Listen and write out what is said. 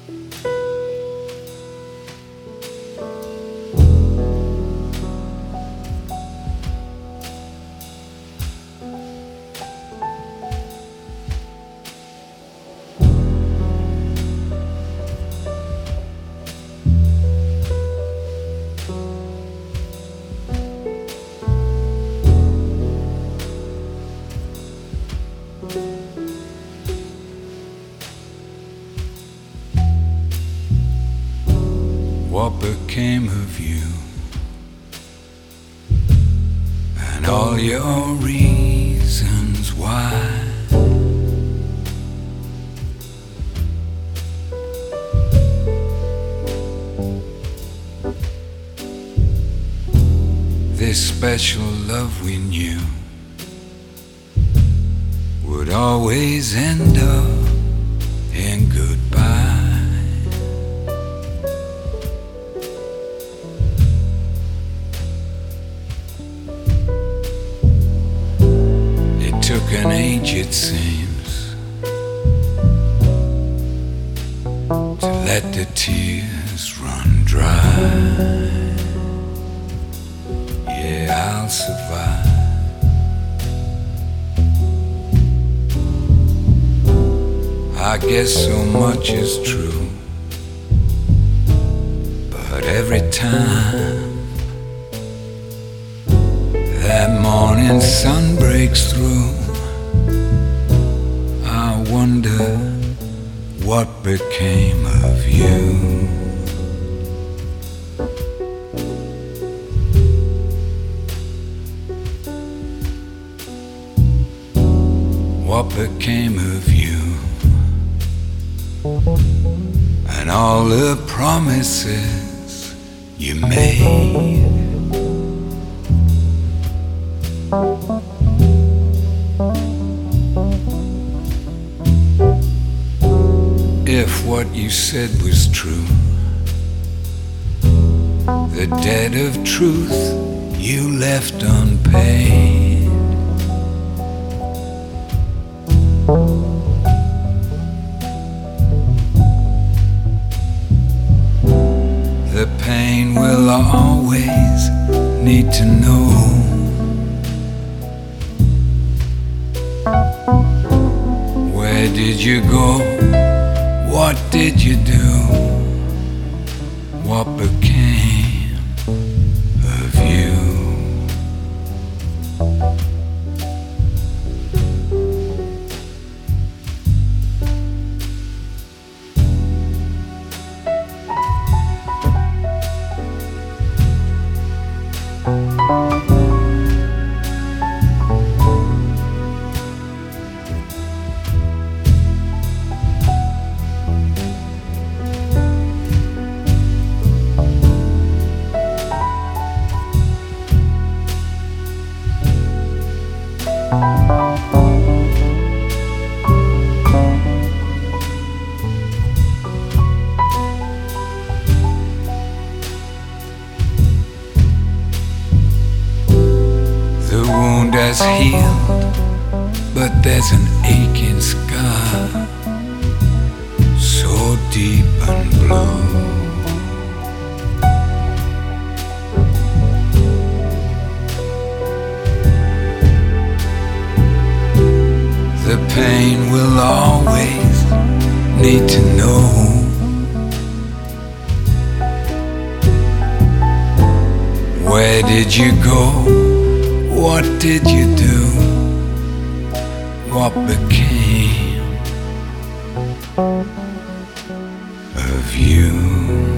What became of you and all your reasons why? This special love we knew would always end up in goodbye. Took an age, it seems, to let the tears run dry. Yeah, I'll survive. I guess so much is true, but every time that morning sun breaks through, I wonder what became of you. What became of you and all the promises you made? If what you said was true, the debt of truth you left unpaid. The pain will always need to know where did you go? What did you do? What became of you? The wound has healed, but there's an aching scar, so deep and blue. The pain will always need to know where did you go? What did you do? What became of you?